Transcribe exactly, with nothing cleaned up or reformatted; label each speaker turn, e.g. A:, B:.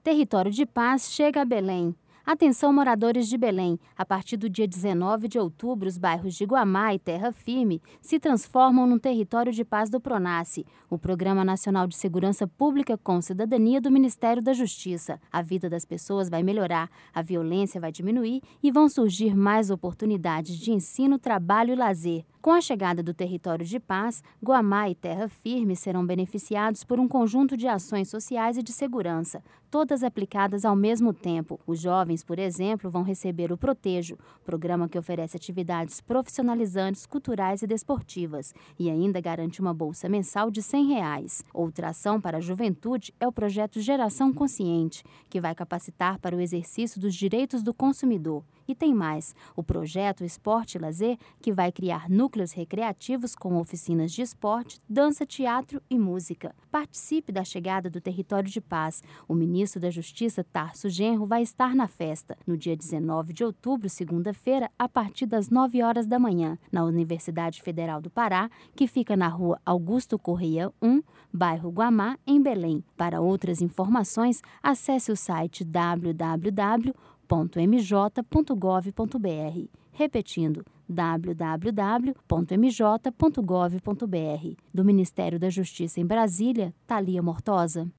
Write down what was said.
A: Território de Paz chega a Belém. Atenção, moradores de Belém. A partir do dia dezenove de outubro, os bairros de Guamá e Terra Firme se transformam no Território de Paz do PRONASSE, o Programa Nacional de Segurança Pública com Cidadania do Ministério da Justiça. A vida das pessoas vai melhorar, a violência vai diminuir e vão surgir mais oportunidades de ensino, trabalho e lazer. Com a chegada do Território de Paz, Guamá e Terra Firme serão beneficiados por um conjunto de ações sociais e de segurança, todas aplicadas ao mesmo tempo. Os jovens, por exemplo, vão receber o Protejo, programa que oferece atividades profissionalizantes, culturais e desportivas, e ainda garante uma bolsa mensal de cem reais. Outra ação para a juventude é o projeto Geração Consciente, que vai capacitar para o exercício dos direitos do consumidor. E tem mais, o projeto Esporte e Lazer, que vai criar núcleos recreativos com oficinas de esporte, dança, teatro e música. Participe da chegada do Território de Paz. O ministro da Justiça, Tarso Genro, vai estar na festa, no dia dezenove de outubro, segunda-feira, a partir das nove horas da manhã, na Universidade Federal do Pará, que fica na rua Augusto Correia um, bairro Guamá, em Belém. Para outras informações, acesse o site w w w ponto m j ponto gov ponto b r. Repetindo, w w w ponto m j ponto gov ponto b r. Do Ministério da Justiça em Brasília, Thalia Mortosa.